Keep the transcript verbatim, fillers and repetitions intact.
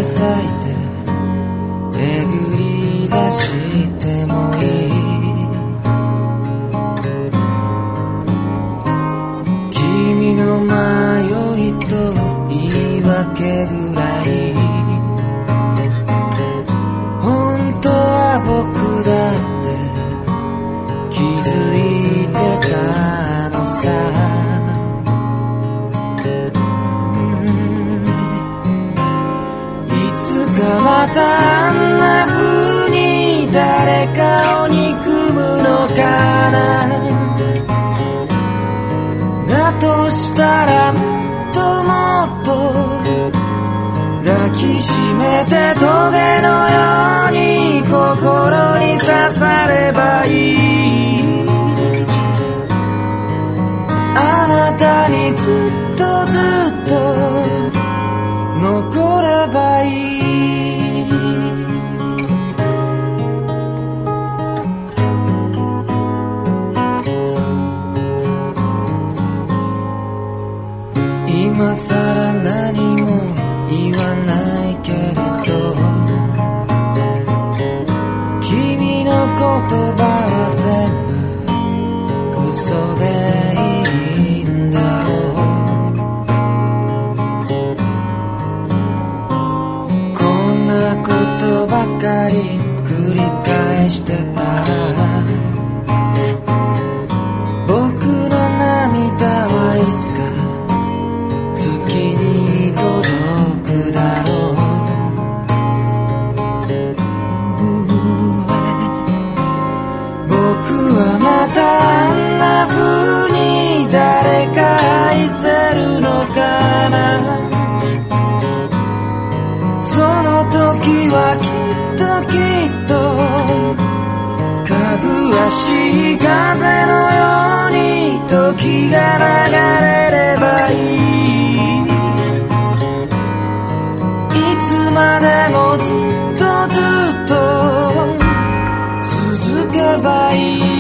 咲いて巡り出してもいい。君の迷いと言い訳ぐらい本当は僕だって気づいてたのさ。いつかまたあんな風に誰かを憎むのかな。だとしたらもっともっと抱きしめて棘のように心に刺さればいい。あなたにずっとずっと残ればいい。今さら何も言わないけれど君の言葉は全部嘘でいいんだろう。こんなことばかり繰り返してたら僕の涙はいつか月に届くだろう。僕はまたあんな風に誰か愛せるのかな。その時はきっときっとかぐわしい風のように時が流れればいい。いつまでもずっとずっと続けばいい。